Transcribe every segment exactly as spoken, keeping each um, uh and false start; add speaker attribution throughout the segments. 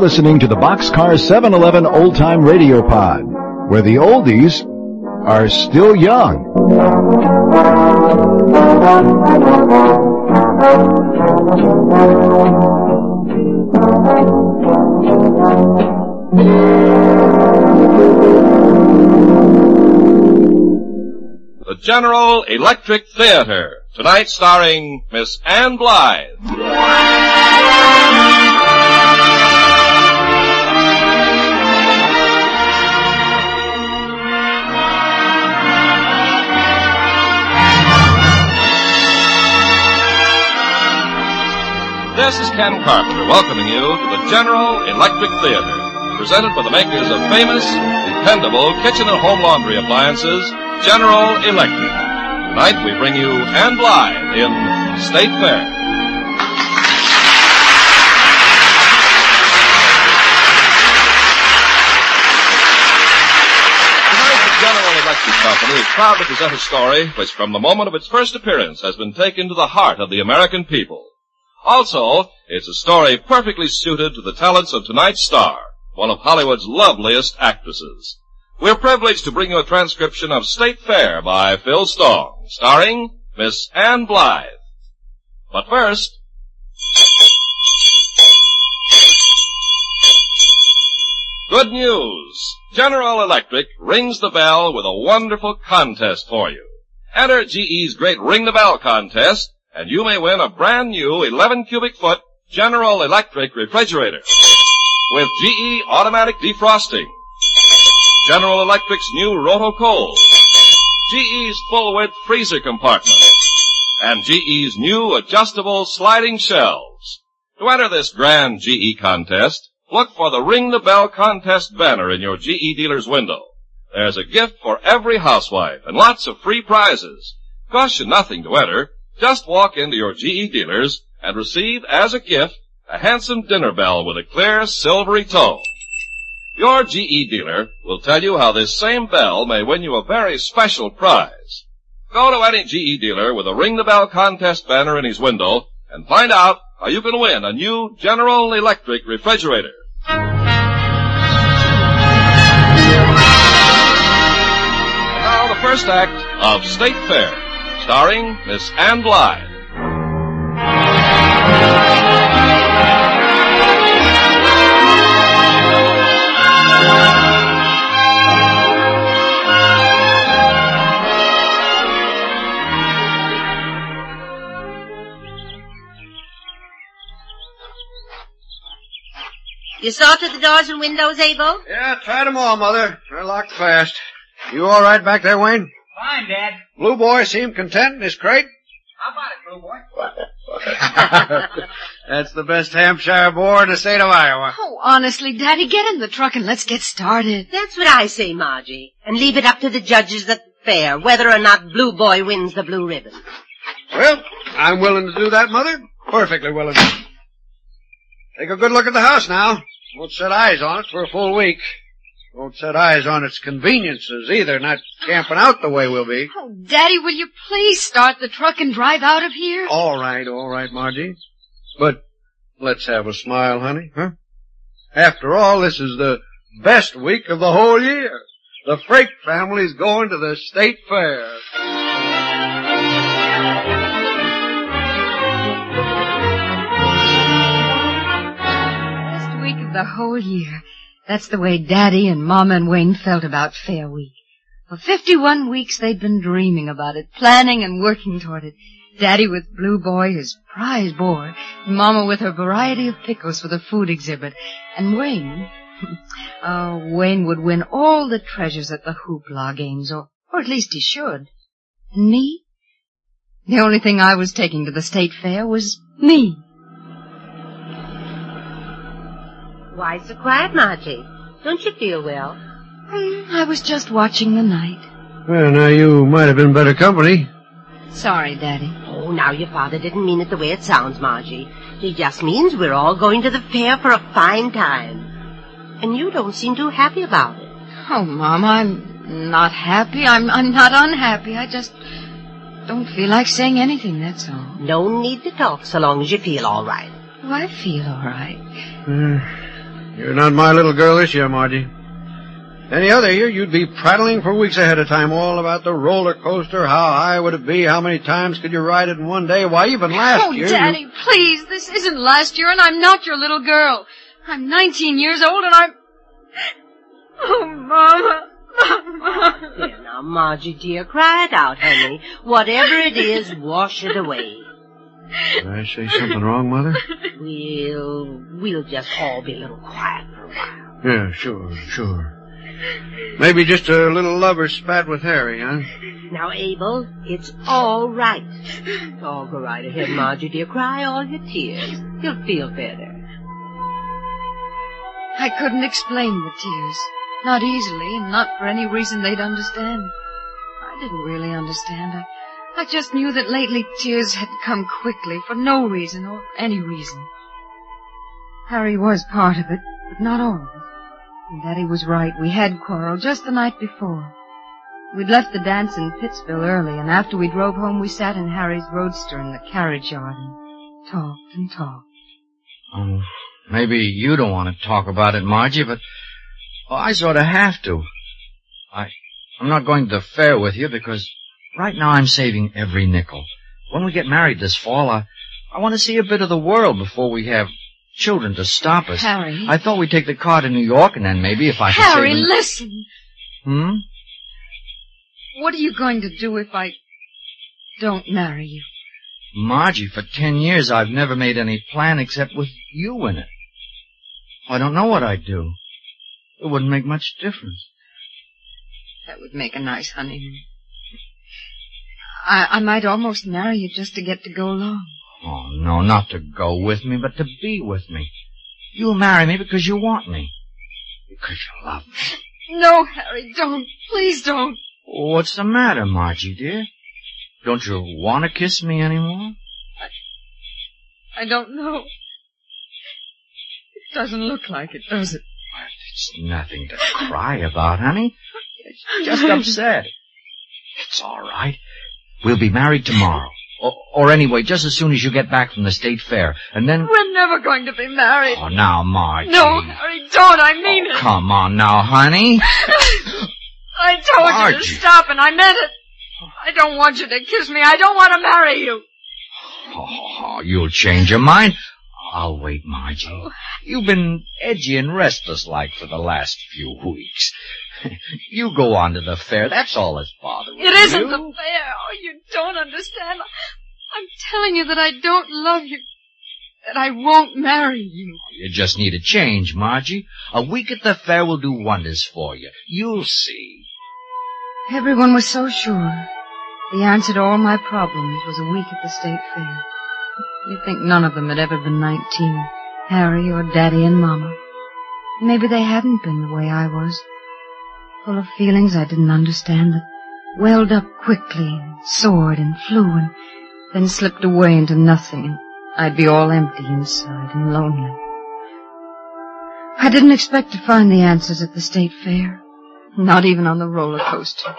Speaker 1: listening to the Boxcar seven eleven Old Time Radio Pod, where the oldies are still young.
Speaker 2: The General Electric Theater, tonight starring Miss Ann Blythe. This is Ken Carpenter welcoming you to the General Electric Theater, presented by the makers of famous, dependable kitchen and home laundry appliances, General Electric. Tonight we bring you Ann Blythe in State Fair. Tonight the General Electric Company is proud to present a story which from the moment of its first appearance has been taken to the heart of the American people. Also, it's a story perfectly suited to the talents of tonight's star, one of Hollywood's loveliest actresses. We're privileged to bring you a transcription of State Fair by Phil Stong, starring Miss Ann Blythe. But first... Good news! General Electric rings the bell with a wonderful contest for you. Enter G E's great Ring the Bell contest, and you may win a brand new eleven cubic foot General Electric refrigerator with G E automatic defrosting, General Electric's new Roto-Cold, G E's full-width freezer compartment, and G E's new adjustable sliding shelves. To enter this grand G E contest, look for the Ring the Bell contest banner in your G E dealer's window. There's a gift for every housewife and lots of free prizes. Costs you nothing to enter. Just walk into your G E dealers and receive as a gift a handsome dinner bell with a clear silvery tone. Your G E dealer will tell you how this same bell may win you a very special prize. Go to any G E dealer with a Ring the Bell contest banner in his window and find out how you can win a new General Electric refrigerator. And now the first act of State Fair, starring Miss Ann Blythe.
Speaker 3: You saw to the doors and windows, Abel?
Speaker 4: Yeah, tried them all, Mother. They're locked fast. You all right back there, Wayne?
Speaker 5: Fine, Dad.
Speaker 4: Blue Boy seemed content in his crate?
Speaker 5: How about it, Blue Boy?
Speaker 4: That's the best Hampshire boar in the state of Iowa.
Speaker 6: Oh, honestly, Daddy, get in the truck and let's get started.
Speaker 3: That's what I say, Margie. And leave it up to the judges at the fair whether or not Blue Boy wins the blue ribbon.
Speaker 4: Well, I'm willing to do that, Mother. Perfectly willing. Take a good look at the house now. Won't set eyes on it for a full week. Won't set eyes on its conveniences either, not camping out the way we'll be.
Speaker 6: Oh, Daddy, will you please start the truck and drive out of here?
Speaker 4: All right, all right, Margie. But let's have a smile, honey, huh? After all, this is the best week of the whole year. The Frake family's going to the State Fair.
Speaker 6: Best week of the whole year. That's the way Daddy and Mama and Wayne felt about Fair Week. For fifty-one weeks they'd been dreaming about it, planning and working toward it. Daddy with Blue Boy, his prize boar, Mama with her variety of pickles for the food exhibit, and Wayne... oh, Wayne would win all the treasures at the hoopla games, or, or at least he should. And me? The only thing I was taking to the State Fair was me.
Speaker 3: Why so quiet, Margie? Don't you feel well?
Speaker 6: Mm, I was just watching the night.
Speaker 4: Well, now you might have been better company.
Speaker 6: Sorry, Daddy.
Speaker 3: Oh, now your father didn't mean it the way it sounds, Margie. He just means we're all going to the fair for a fine time. And you don't seem too happy about it.
Speaker 6: Oh, Mom, I'm not happy. I'm, I'm not unhappy. I just don't feel like saying anything, that's all.
Speaker 3: No need to talk so long as you feel all right.
Speaker 6: Oh, I feel all right.
Speaker 4: Uh, You're not my little girl this year, Margie. Any other year, you'd be prattling for weeks ahead of time all about the roller coaster, how high would it be, how many times could you ride it in one day. Why, even last
Speaker 6: oh,
Speaker 4: year...
Speaker 6: Oh, Daddy,
Speaker 4: you...
Speaker 6: please, this isn't last year, and I'm not your little girl. I'm nineteen years old, and I'm... Oh, Mama, Mama.
Speaker 3: There now, Margie, dear, cry it out, honey. Whatever it is, wash it away.
Speaker 4: Did I say something wrong, Mother?
Speaker 3: We'll... we'll just all be a little quiet for a while.
Speaker 4: Yeah, sure, sure. Maybe just a little lover spat with Harry, huh?
Speaker 3: Now, Abel, it's all right. Oh, go right ahead, Margie, dear. Cry all your tears. You'll feel better.
Speaker 6: I couldn't explain the tears. Not easily, and not for any reason they'd understand. I didn't really understand. I, I just knew that lately tears had come quickly for no reason or any reason. Harry was part of it, but not all of it. And Daddy was right. We had quarreled just the night before. We'd left the dance in Pittsville early, and after we drove home, we sat in Harry's roadster in the carriage yard and talked and talked.
Speaker 7: Oh, maybe you don't want to talk about it, Margie, but oh, I sort of have to. I, I'm not going to the fair with you because right now I'm saving every nickel. When we get married this fall, I, I want to see a bit of the world before we have children to stop us.
Speaker 6: Harry.
Speaker 7: I thought we'd take the car to New York, and then maybe if I could
Speaker 6: Harry,
Speaker 7: save... Harry,
Speaker 6: listen.
Speaker 7: Hmm?
Speaker 6: What are you going to do if I don't marry you?
Speaker 7: Margie, for ten years I've never made any plan except with you in it. I don't know what I'd do. It wouldn't make much difference.
Speaker 6: That would make a nice honeymoon. I, I might almost marry you just to get to go along.
Speaker 7: Oh, no, not to go with me, but to be with me. You'll marry me because you want me. Because you love me.
Speaker 6: No, Harry, don't. Please don't.
Speaker 7: What's the matter, Margie, dear? Don't you want to kiss me anymore?
Speaker 6: I, I don't know. It doesn't look like it, does it?
Speaker 7: Well, it's nothing to cry about, honey. It's just upset. It's all right. We'll be married tomorrow. Or, or anyway, just as soon as you get back from the state fair. And then...
Speaker 6: We're never going to be married.
Speaker 7: Oh, now, Margie.
Speaker 6: No, Harry, don't. I mean
Speaker 7: oh,
Speaker 6: it.
Speaker 7: Come on now, honey.
Speaker 6: I told
Speaker 7: Margie.
Speaker 6: you to stop, and I meant it. I don't want you to kiss me. I don't want to marry you.
Speaker 7: Oh, you'll change your mind. I'll wait, Margie. Oh. You've been edgy and restless like for the last few weeks. You go on to the fair. That's all that's bothering you.
Speaker 6: It isn't the fair. Oh, you don't understand. I'm telling you that I don't love you. That I won't marry you.
Speaker 7: You just need a change, Margie. A week at the fair will do wonders for you. You'll see.
Speaker 6: Everyone was so sure. The answer to all my problems was a week at the state fair. You'd think none of them had ever been nineteen. Harry or Daddy and Mama. Maybe they hadn't been the way I was. Full of feelings I didn't understand that welled up quickly and soared and flew and then slipped away into nothing, and I'd be all empty inside and lonely. I didn't expect to find the answers at the state fair. Not even on the roller coaster.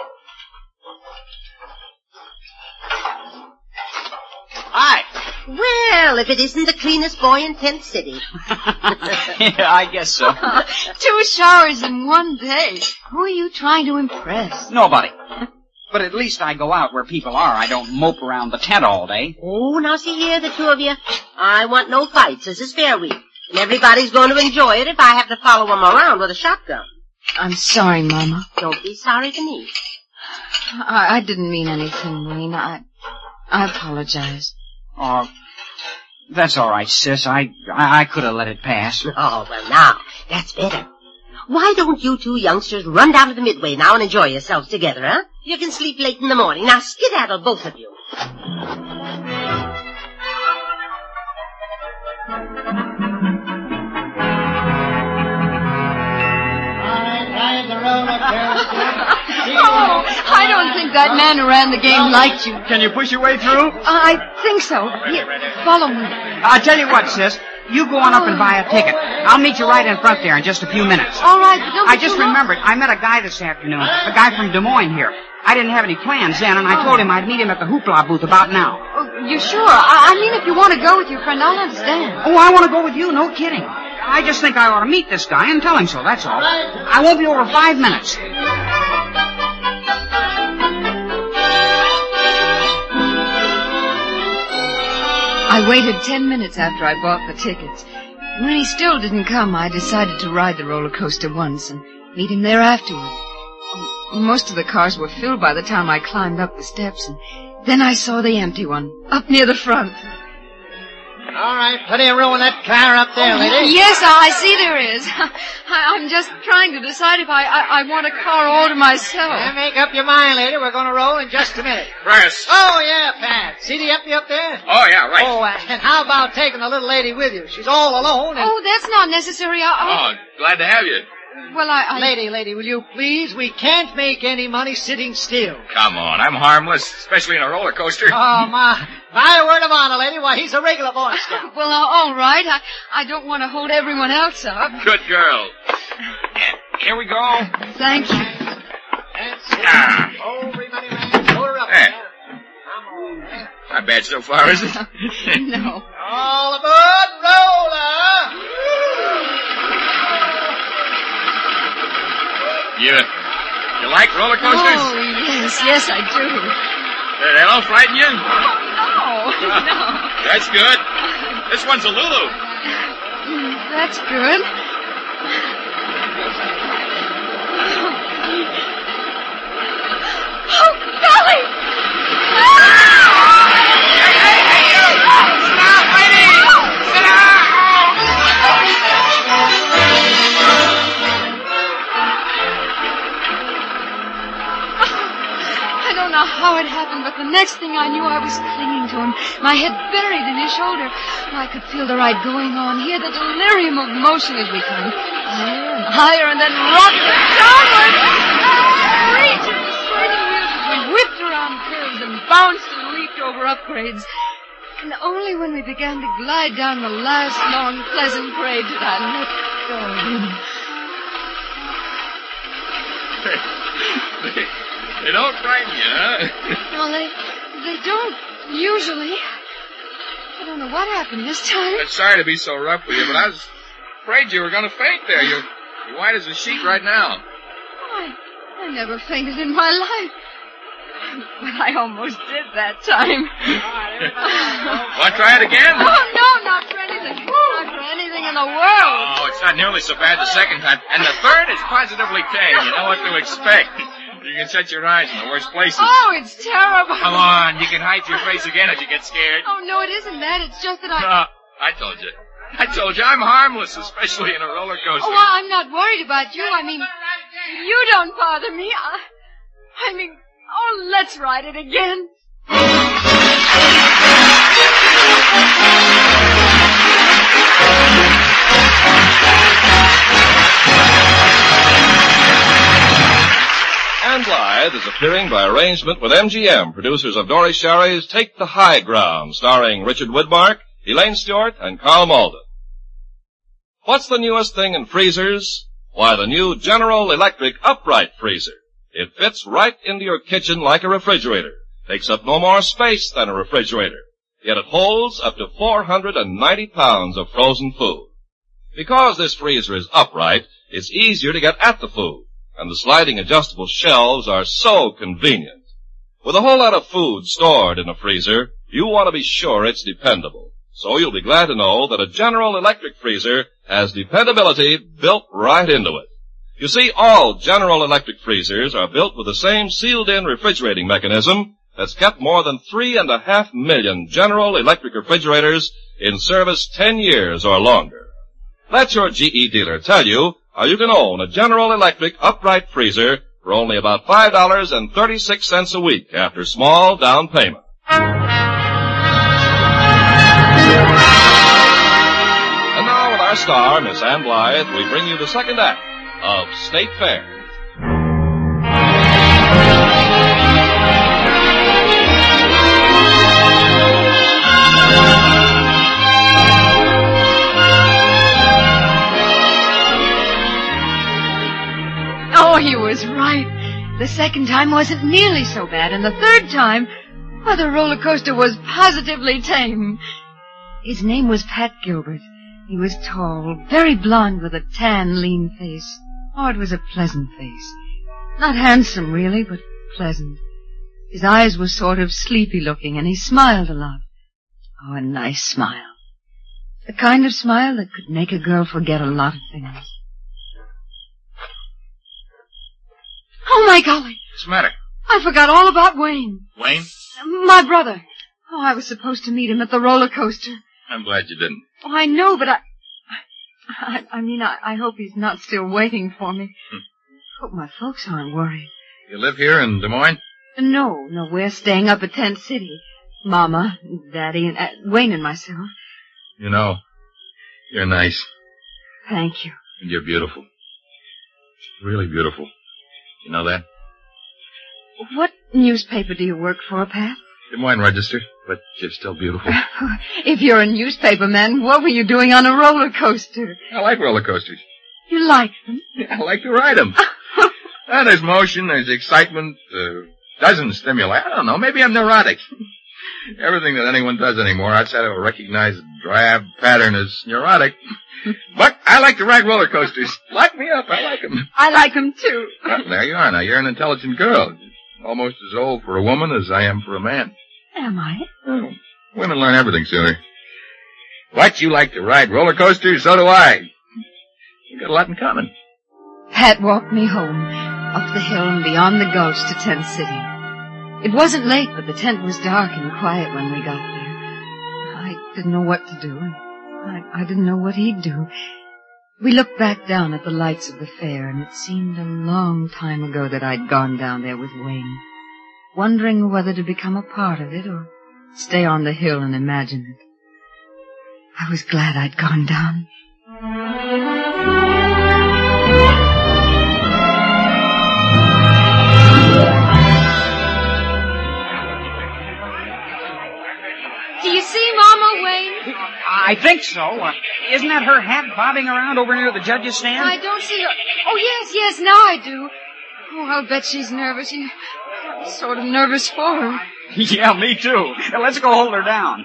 Speaker 3: Hi. Well, if it isn't the cleanest boy in Tent City.
Speaker 5: Yeah, I guess so.
Speaker 6: Two showers in one day. Who are you trying to impress?
Speaker 5: Nobody. But at least I go out where people are. I don't mope around the tent all day.
Speaker 3: Oh, now see here, the two of you. I want no fights. This is fair week. And everybody's going to enjoy it if I have to follow them around with a shotgun.
Speaker 6: I'm sorry, Mama.
Speaker 3: Don't be sorry to me.
Speaker 6: I, I didn't mean anything, Wayne. I, I apologize.
Speaker 5: Oh, that's all right, sis. I, I, I could have let it pass.
Speaker 3: Oh, well, now, that's better. Why don't you two youngsters run down to the Midway now and enjoy yourselves together, huh? You can sleep late in the morning. Now, skedaddle, both of you.
Speaker 6: Oh, I don't think that man who ran the game liked you.
Speaker 5: Can you push your way through?
Speaker 6: Uh, I think so. Here, follow me.
Speaker 5: I'll tell you what, sis. You go on up and buy a ticket. I'll meet you right in front there in just a few minutes.
Speaker 6: All right, but don't
Speaker 5: I just remembered. I met a guy this afternoon. A guy from Des Moines here. I didn't have any plans then, and I told him I'd meet him at the hoopla booth about now.
Speaker 6: Oh, you sure? I, I mean, if you want to go with your friend, I'll understand.
Speaker 5: Oh, I want to go with you. No kidding. I just think I ought to meet this guy and tell him so, that's all. I won't be over five minutes.
Speaker 6: I waited ten minutes after I bought the tickets. When he still didn't come, I decided to ride the roller coaster once and meet him there afterward. Most of the cars were filled by the time I climbed up the steps, and then I saw the empty one, up near the front.
Speaker 8: All right, plenty of room in that car up there, lady.
Speaker 6: Yes, I see there is. I, I'm just trying to decide if I, I, I want a car all to myself.
Speaker 8: Yeah, make up your mind, lady. We're going to roll in just a minute.
Speaker 9: Chris.
Speaker 8: Oh, yeah, Pat. See the empty up there?
Speaker 9: Oh, yeah, right.
Speaker 8: Oh, uh, and how about taking the little lady with you? She's all alone. And...
Speaker 6: Oh, that's not necessary. I, I...
Speaker 9: Oh, glad to have you.
Speaker 6: Well, I, I...
Speaker 8: Lady, lady, will you please? We can't make any money sitting still.
Speaker 9: Come on, I'm harmless, especially in a roller coaster.
Speaker 8: Oh, my, my word of honor, lady. Why, he's a regular Boy Scout.
Speaker 6: Well, uh, all right. I, I don't want to hold everyone else up.
Speaker 9: Good girl. Here we go.
Speaker 6: Thank you.
Speaker 8: That's it.
Speaker 9: Ah.
Speaker 8: Oh, everybody, man, pull her up.
Speaker 9: Hey.
Speaker 8: There. Come on, man.
Speaker 9: Not bad so far, is it?
Speaker 6: No.
Speaker 8: All aboard, roller!
Speaker 9: You, you like roller coasters?
Speaker 6: Oh, yes, yes, I do.
Speaker 9: Uh, they don't frighten you?
Speaker 6: Oh, no, no.
Speaker 9: That's good. This one's a Lulu.
Speaker 6: That's good. Oh, golly!
Speaker 9: Hey, hey, hey, you! Stop, lady! Sit down!
Speaker 6: I don't know how it happened, but the next thing I knew, I was clinging to him, my head buried in his shoulder. I could feel the ride going on, hear the delirium of motion as we climbed higher and higher, and then rocked it downward. Reach and sliding wheels as we whipped around curves and bounced and leaped over upgrades. And only when we began to glide down the last long, pleasant grade did I let go.
Speaker 9: They, they don't frighten you, huh?
Speaker 6: No, they, they don't, usually. I don't know what happened this time.
Speaker 9: I'm sorry to be so rough with you, but I was afraid you were going to faint there. You're, you're white as a sheet right now.
Speaker 6: I, I never fainted in my life. But I almost did that time.
Speaker 9: Want to try it again?
Speaker 6: Oh, no, not for anything. Not for anything in the world.
Speaker 9: Oh, it's not nearly so bad the second time. And the third is positively tame. You know what to expect. You can set your eyes in the worst places.
Speaker 6: Oh, it's terrible.
Speaker 9: Come on, you can hide your face again if you get scared.
Speaker 6: Oh, no, it isn't that. It's just that I...
Speaker 9: No, I told you. I told you I'm harmless, especially in a roller coaster.
Speaker 6: Oh, I'm not worried about you. I mean, you don't bother me. I, I mean, oh, let's ride it again.
Speaker 2: Ann Blythe is appearing by arrangement with M G M, producers of Dory Sherry's Take the High Ground, starring Richard Widmark, Elaine Stewart, and Carl Malden. What's the newest thing in freezers? Why, the new General Electric Upright Freezer. It fits right into your kitchen like a refrigerator. Takes up no more space than a refrigerator. Yet it holds up to four hundred ninety pounds of frozen food. Because this freezer is upright, it's easier to get at the food. And the sliding adjustable shelves are so convenient. With a whole lot of food stored in a freezer, you want to be sure it's dependable. So you'll be glad to know that a General Electric freezer has dependability built right into it. You see, all General Electric freezers are built with the same sealed-in refrigerating mechanism that's kept more than three and a half million General Electric refrigerators in service ten years or longer. Let your G E dealer tell you how you can own a General Electric upright freezer for only about five dollars and thirty-six cents a week after small down payment. And now with our star, Miss Ann Blythe, we bring you the second act of State Fair.
Speaker 6: Oh, he was right. The second time wasn't nearly so bad, and the third time, well, the roller coaster was positively tame. His name was Pat Gilbert, He was tall, very blond, with a tan, lean face. Oh, it was a pleasant face. Not handsome, really, but pleasant. His eyes were sort of sleepy-looking, and he smiled a lot. Oh, a nice smile. The kind of smile that could make a girl forget a lot of things. Oh, my golly.
Speaker 9: What's the matter?
Speaker 6: I forgot all about Wayne.
Speaker 9: Wayne?
Speaker 6: My brother. Oh, I was supposed to meet him at the roller coaster.
Speaker 9: I'm glad you didn't.
Speaker 6: Oh, I know, but I... I, I mean, I, I hope he's not still waiting for me. Hmm. Hope my folks aren't worried.
Speaker 9: You live here in Des Moines?
Speaker 6: No, no, we're staying up at Tent City. Mama, Daddy, and uh, Wayne and myself.
Speaker 9: You know, you're nice.
Speaker 6: Thank you.
Speaker 9: And you're beautiful. Really beautiful. You know that?
Speaker 6: What newspaper do you work for, Pat?
Speaker 9: Des Moines Register, but you're still beautiful.
Speaker 6: If you're a newspaper man, what were you doing on a roller coaster?
Speaker 9: I like roller coasters.
Speaker 6: You like them?
Speaker 9: I like to ride them. uh, there's motion, there's excitement, uh, doesn't stimulate. I don't know, maybe I'm neurotic. Everything that anyone does anymore outside of a recognized drab pattern is neurotic. But I like to ride roller coasters. Lock me up, I like them.
Speaker 6: I like them too.
Speaker 9: Well, there you are now. You're an intelligent girl. Almost as old for a woman as I am for a man.
Speaker 6: Am I?
Speaker 9: Oh, women learn everything sooner. What, you like to ride roller coasters? So do I. We've got a lot in common.
Speaker 6: Pat walked me home, up the hill and beyond the gulch to Tent City. It wasn't late, but the tent was dark and quiet when we got there. I didn't know what to do. I, I didn't know what he'd do. We looked back down at the lights of the fair, and it seemed a long time ago that I'd gone down there with Wayne, wondering whether to become a part of it or stay on the hill and imagine it. I was glad I'd gone down. Do you see Mama, Wayne?
Speaker 5: I think so. Uh, isn't that her hat bobbing around over near the judge's stand?
Speaker 6: I don't see her. Oh, yes, yes, now I do. Oh, I'll bet she's nervous. You... I'm sort of nervous for her.
Speaker 5: Yeah, me too. Let's go hold her down.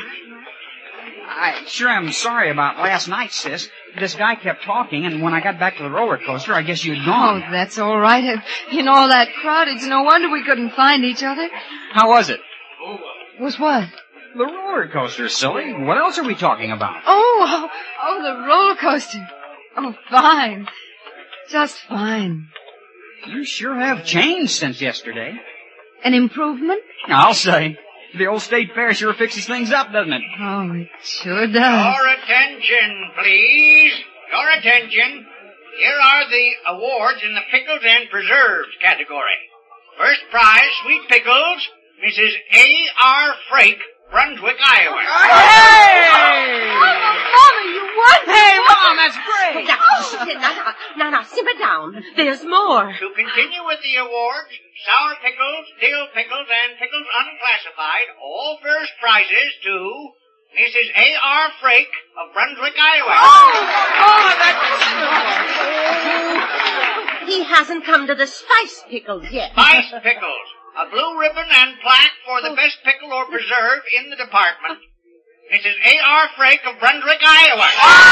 Speaker 5: I sure am sorry about last night, sis. This guy kept talking, and when I got back to the roller coaster, I guess you'd gone.
Speaker 6: Oh, that's all right. In all that crowd, it's no wonder we couldn't find each other.
Speaker 5: How was it?
Speaker 6: Was what?
Speaker 5: The roller coaster, silly. What else are we talking about?
Speaker 6: Oh, oh, oh, the roller coaster. Oh, fine. Just fine.
Speaker 5: You sure have changed since yesterday.
Speaker 6: An improvement?
Speaker 5: I'll say. The old state fair sure fixes things up, doesn't it?
Speaker 6: Oh, it sure does.
Speaker 8: Your attention, please. Your attention. Here are the awards in the pickles and preserves category. First prize, sweet pickles, Missus A R Frake, Brunswick, Iowa.
Speaker 6: Hey! Oh, Mama, you won!
Speaker 5: Hey, Mom, that's great!
Speaker 3: Now, now, now, now, simmer down. There's more.
Speaker 8: To continue with the awards, sour pickles, dill pickles, and pickles unclassified, all first prizes to Missus A R Frake of Brunswick, Iowa.
Speaker 5: Oh, oh that's...
Speaker 3: He hasn't come to the spice pickles yet.
Speaker 8: Spice pickles. A blue ribbon and plaque for the best pickle or preserve in the department. Missus A R Frake of Brunswick, Iowa.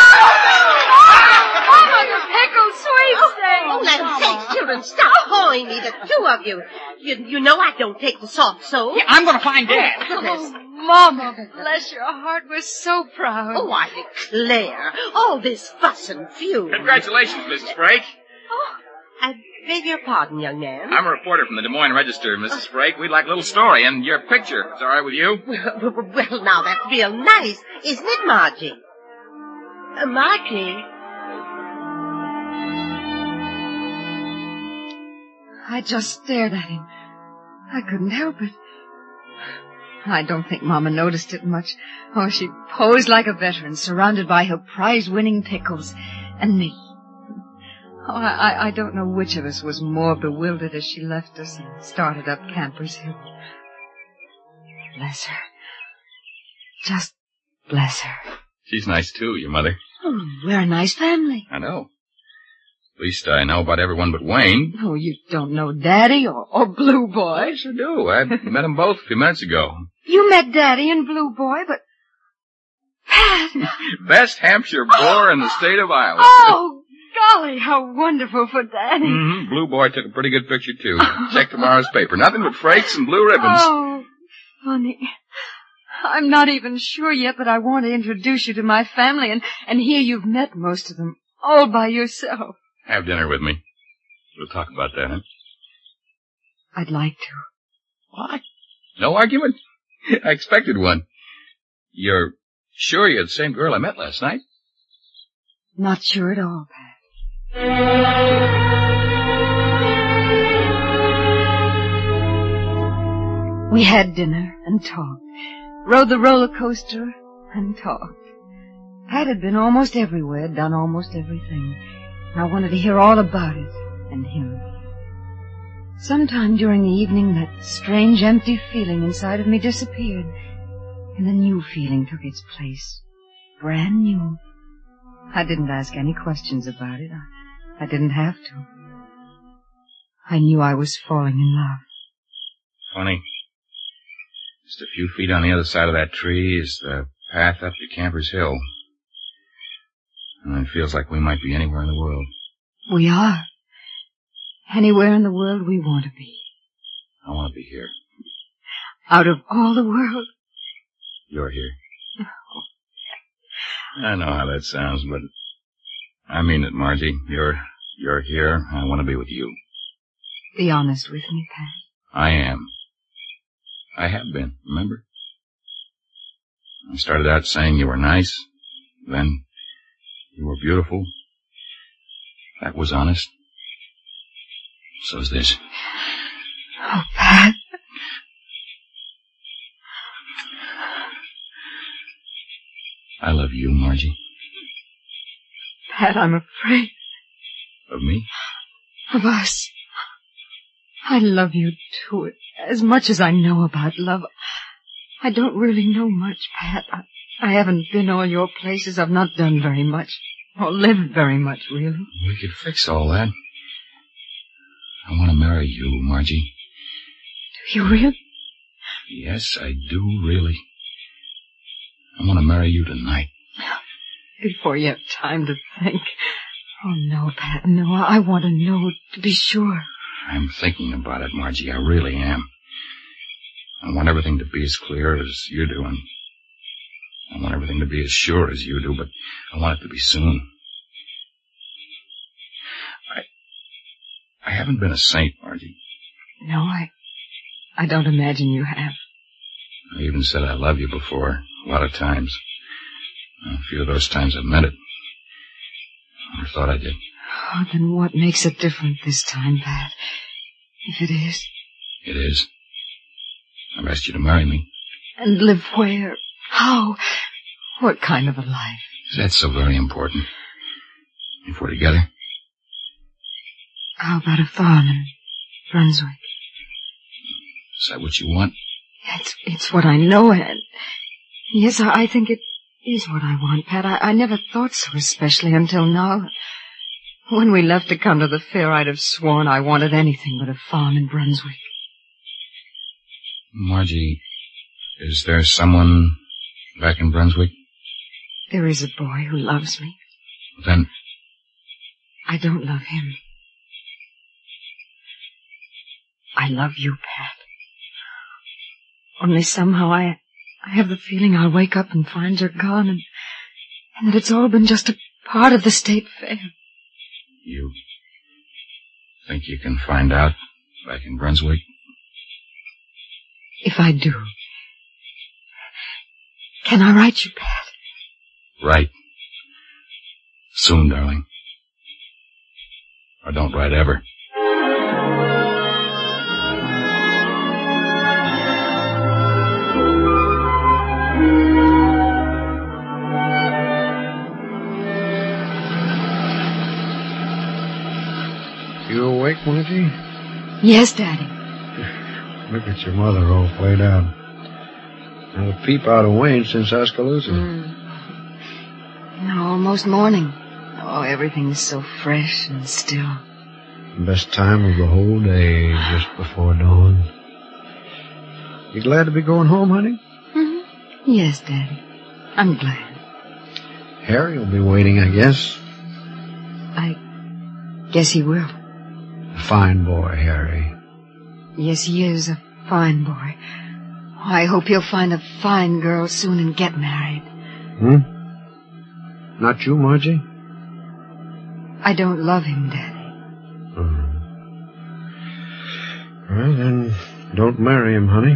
Speaker 6: Mama, the pickle sweepstakes!
Speaker 3: Oh, now, sakes, children, stop pawing me, the two of you. You, you know I don't take the soft soap.
Speaker 5: Yeah, I'm going to find Dad.
Speaker 6: Oh, Mama, bless your heart, we're so proud.
Speaker 3: Oh, I declare, all this fuss and fume.
Speaker 9: Congratulations, Missus Frake.
Speaker 3: Oh, I beg your pardon, young man.
Speaker 9: I'm a reporter from the Des Moines Register, Missus Frake. We'd like a little story, and your picture. Is all right with you?
Speaker 3: Well, well, now, that's real nice, isn't it, Margie? Uh, Margie?
Speaker 6: I just stared at him. I couldn't help it. I don't think Mama noticed it much. Oh, she posed like a veteran, surrounded by her prize-winning pickles, and me. Oh, I, I don't know which of us was more bewildered as she left us and started up Campers Hill. Bless her. Just bless her.
Speaker 9: She's nice, too, your mother.
Speaker 6: Oh, we're a nice family.
Speaker 9: I know. At least I know about everyone but Wayne.
Speaker 6: Oh, you don't know Daddy or, or Blue Boy.
Speaker 9: I sure do. I met them both a few minutes ago.
Speaker 6: You met Daddy and Blue Boy, but... Pat! Pat!
Speaker 9: Best Hampshire boar in the state of Iowa.
Speaker 6: Oh, golly, how wonderful for Daddy.
Speaker 9: Mm-hmm. Blue Boy took a pretty good picture, too. Check tomorrow's paper. Nothing but frakes and blue ribbons.
Speaker 6: Oh, funny. I'm not even sure yet, but I want to introduce you to my family, and, and here you've met most of them, all by yourself.
Speaker 9: Have dinner with me. We'll talk about that, huh?
Speaker 6: I'd like to.
Speaker 9: What? No argument? I expected one. You're sure you're the same girl I met last night?
Speaker 6: Not sure at all, Pat. We had dinner and talked, rode the roller coaster and talked. Pat had been almost everywhere, done almost everything. I wanted to hear all about it and him. Sometime during the evening, that strange empty feeling inside of me disappeared, and a new feeling took its place. Brand new. I didn't ask any questions about it. I, I didn't have to. I knew I was falling in love.
Speaker 9: Funny. Just a few feet on the other side of that tree is the path up to Campers Hill. And it feels like we might be anywhere in the world.
Speaker 6: We are. Anywhere in the world we want to be.
Speaker 9: I want to be here.
Speaker 6: Out of all the world.
Speaker 9: You're here. I know how that sounds, but I mean it, Margie. You're, you're here. I want to be with you.
Speaker 6: Be honest with me, Pat.
Speaker 9: I am. I have been, remember? I started out saying you were nice. Then you were beautiful. That was honest. So's this.
Speaker 6: Oh, Pat.
Speaker 9: I love you, Margie.
Speaker 6: Pat, I'm afraid.
Speaker 9: Of me?
Speaker 6: Of us. I love you, too, as much as I know about love. I don't really know much, Pat. I, I haven't been all your places. I've not done very much, or lived very much, really.
Speaker 9: We could fix all that. I want to marry you, Margie.
Speaker 6: Do you really?
Speaker 9: Yes, I do, really. I want to marry you tonight.
Speaker 6: Before you have time to think. Oh, no, Pat, no. I want to know, to be sure.
Speaker 9: I'm thinking about it, Margie. I really am. I want everything to be as clear as you do, and I want everything to be as sure as you do, but I want it to be soon. I, I haven't been a saint, Margie.
Speaker 6: No, I, I don't imagine you have.
Speaker 9: I even said I love you before, a lot of times. A few of those times I meant it. I thought I did.
Speaker 6: Oh, then what makes it different this time, Pat? If it is.
Speaker 9: It is. I've asked you to marry me.
Speaker 6: And live where? How? What kind of a life?
Speaker 9: That's so very important. If we're together.
Speaker 6: How about a farm in Brunswick?
Speaker 9: Is that what you want?
Speaker 6: It's, it's what I know, and yes, I, I think it is what I want, Pat. I, I never thought so especially until now. When we left to come to the fair, I'd have sworn I wanted anything but a farm in Brunswick.
Speaker 9: Margie, is there someone back in Brunswick?
Speaker 6: There is a boy who loves me.
Speaker 9: Then
Speaker 6: I don't love him. I love you, Pat. Only somehow I, I have the feeling I'll wake up and find you're gone, and, and that it's all been just a part of the state fair.
Speaker 9: You think you can find out back in Brunswick?
Speaker 6: If I do, can I write you, Pat?
Speaker 9: Write. Soon, darling. Or don't write ever.
Speaker 4: You awake, Margie?
Speaker 6: Yes, Daddy.
Speaker 4: Look at your mother all played out. Not a peep out of Wayne since Oskaloosa.
Speaker 6: Mm. No, almost morning. Oh, everything's so fresh and still.
Speaker 4: Best time of the whole day, just before dawn. You glad to be going home, honey?
Speaker 6: Mm-hmm. Yes, Daddy. I'm glad.
Speaker 4: Harry will be waiting, I guess.
Speaker 6: I guess he will.
Speaker 4: A fine boy, Harry.
Speaker 6: Yes, he is a fine boy. I hope he'll find a fine girl soon and get married.
Speaker 4: Hmm? Not you, Margie?
Speaker 6: I don't love him, Daddy.
Speaker 4: Oh. Well, then, don't marry him, honey.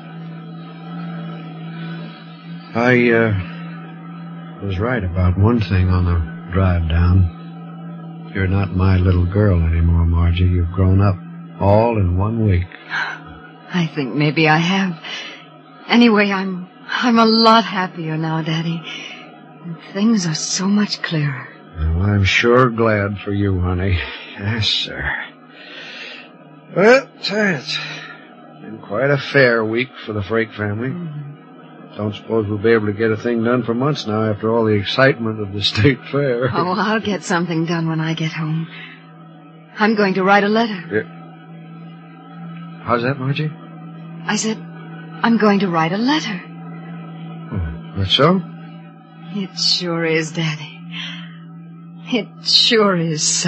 Speaker 4: I, uh, was right about one thing on the drive down. You're not my little girl anymore, Margie. You've grown up all in one week.
Speaker 6: I think maybe I have. Anyway, I'm, I'm a lot happier now, Daddy. And things are so much clearer.
Speaker 4: Well, I'm sure glad for you, honey. Yes, sir. Well, it's been quite a fair week for the Frake family. Mm-hmm. Don't suppose we'll be able to get a thing done for months now after all the excitement of the state fair.
Speaker 6: Oh, I'll get something done when I get home. I'm going to write a letter.
Speaker 4: Yeah. How's that, Margie?
Speaker 6: I said, I'm going to write a letter.
Speaker 4: Oh, that's so?
Speaker 6: It sure is, Daddy. It sure is so.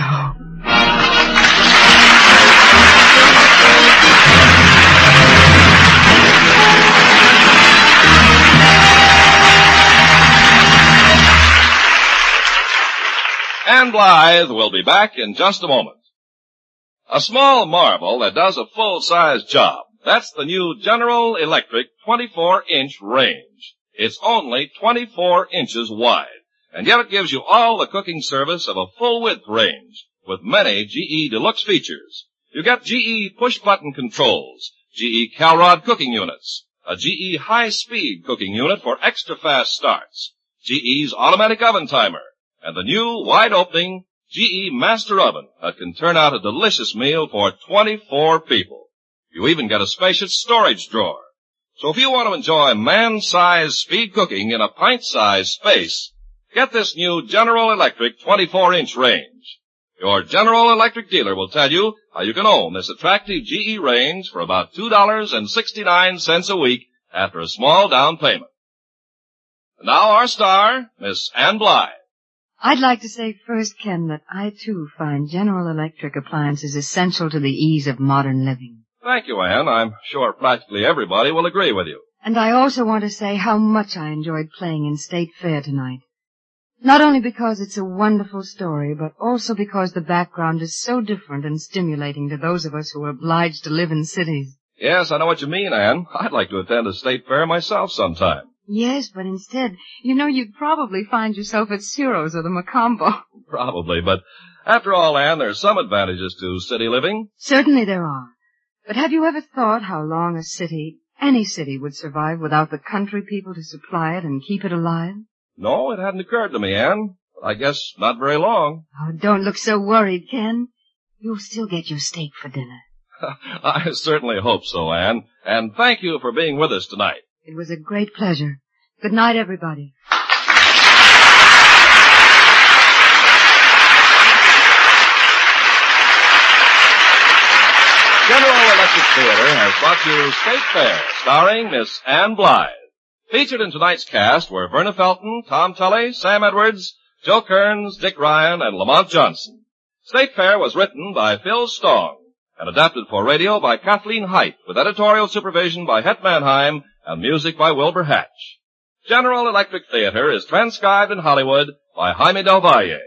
Speaker 2: Ann Blythe will be back in just a moment. A small marvel that does a full-size job. That's the new General Electric twenty-four inch range. It's only twenty-four inches wide, and yet it gives you all the cooking service of a full-width range with many G E Deluxe features. You get G E push-button controls, G E Calrod cooking units, a G E high-speed cooking unit for extra-fast starts, G E's automatic oven timer, and the new, wide-opening G E Master Oven that can turn out a delicious meal for twenty-four people. You even get a spacious storage drawer. So if you want to enjoy man-sized speed cooking in a pint-sized space, get this new General Electric twenty-four inch range. Your General Electric dealer will tell you how you can own this attractive G E range for about two dollars and sixty-nine cents a week after a small down payment. And now our star, Miss Ann Blythe.
Speaker 6: I'd like to say first, Ken, that I, too, find General Electric appliances essential to the ease of modern living.
Speaker 2: Thank you, Ann. I'm sure practically everybody will agree with you.
Speaker 6: And I also want to say how much I enjoyed playing in State Fair tonight. Not only because it's a wonderful story, but also because the background is so different and stimulating to those of us who are obliged to live in cities.
Speaker 2: Yes, I know what you mean, Ann. I'd like to attend a State Fair myself sometime.
Speaker 6: Yes, but instead, you know, you'd probably find yourself at Ciro's or the Macombo.
Speaker 2: Probably, but after all, Ann, there's some advantages to city living.
Speaker 6: Certainly there are. But have you ever thought how long a city, any city, would survive without the country people to supply it and keep it alive?
Speaker 2: No, it hadn't occurred to me, Ann. I guess not very long.
Speaker 6: Oh, don't look so worried, Ken. You'll still get your steak for dinner.
Speaker 2: I certainly hope so, Ann. And thank you for being with us tonight.
Speaker 6: It was a great pleasure. Good night, everybody.
Speaker 2: General Electric Theater has brought you State Fair, starring Miss Ann Blythe. Featured in tonight's cast were Verna Felton, Tom Tully, Sam Edwards, Joe Kearns, Dick Ryan, and Lamont Johnson. State Fair was written by Phil Stong and adapted for radio by Kathleen Height, with editorial supervision by Het Mannheim and music by Wilbur Hatch. General Electric Theater is transcribed in Hollywood by Jaime Del Valle.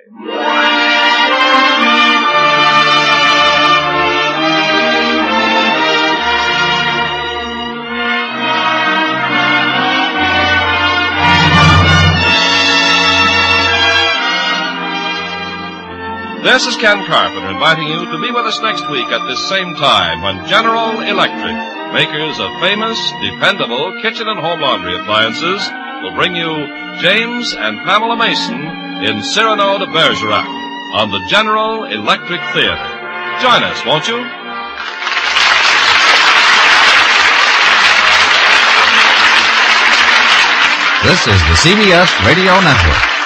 Speaker 2: This is Ken Carpenter inviting you to be with us next week at this same time when General Electric, makers of famous, dependable kitchen and home laundry appliances, will bring you James and Pamela Mason in Cyrano de Bergerac on the General Electric Theater. Join us, won't you?
Speaker 10: This is the C B S Radio Network.